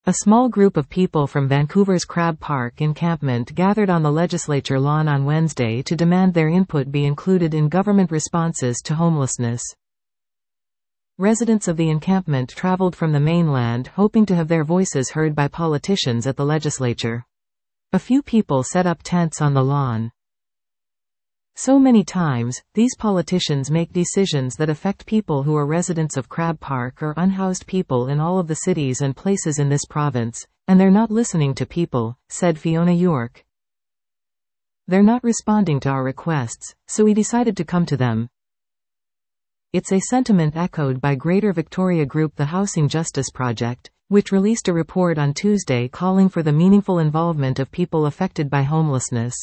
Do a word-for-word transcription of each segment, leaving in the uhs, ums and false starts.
A small group of people from Vancouver's Crab Park encampment gathered on the legislature lawn on Wednesday to demand their input be included in government responses to homelessness. Residents of the encampment traveled from the mainland hoping to have their voices heard by politicians at the legislature. A few people set up tents on the lawn. So many times, these politicians make decisions that affect people who are residents of Crab Park or unhoused people in all of the cities and places in this province, and they're not listening to people, said Fiona York. They're not responding to our requests, so we decided to come to them. It's a sentiment echoed by Greater Victoria group the Housing Justice Project, which released a report on Tuesday calling for the meaningful involvement of people affected by homelessness.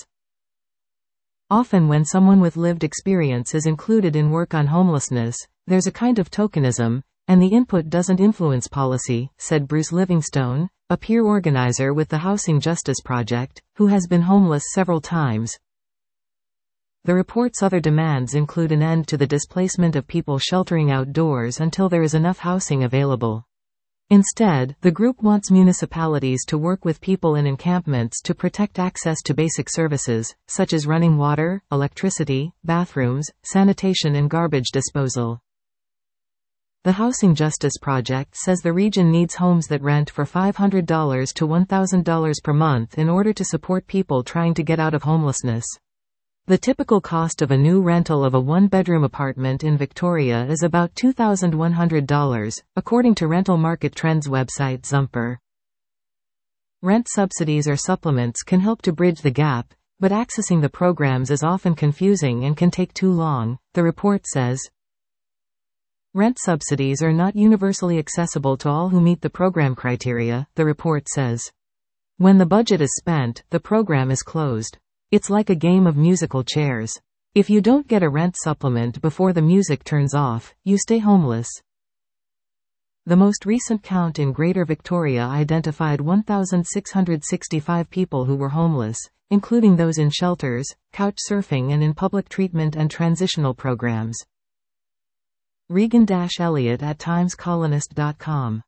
Often when someone with lived experience is included in work on homelessness, there's a kind of tokenism, and the input doesn't influence policy, said Bruce Livingstone, a peer organizer with the Housing Justice Project, who has been homeless several times. The report's other demands include an end to the displacement of people sheltering outdoors until there is enough housing available. Instead, the group wants municipalities to work with people in encampments to protect access to basic services, such as running water, electricity, bathrooms, sanitation and garbage disposal. The Housing Justice Project says the region needs homes that rent for five hundred dollars to one thousand dollars per month in order to support people trying to get out of homelessness. The typical cost of a new rental of a one-bedroom apartment in Victoria is about two thousand one hundred dollars, according to rental market trends website Zumper. Rent subsidies or supplements can help to bridge the gap, but accessing the programs is often confusing and can take too long, the report says. Rent subsidies are not universally accessible to all who meet the program criteria, the report says. When the budget is spent, the program is closed. It's like a game of musical chairs. If you don't get a rent supplement before the music turns off, you stay homeless. The most recent count in Greater Victoria identified one thousand six hundred sixty-five people who were homeless, including those in shelters, couch surfing and in public treatment and transitional programs. Regan Elliott at times colonist dot com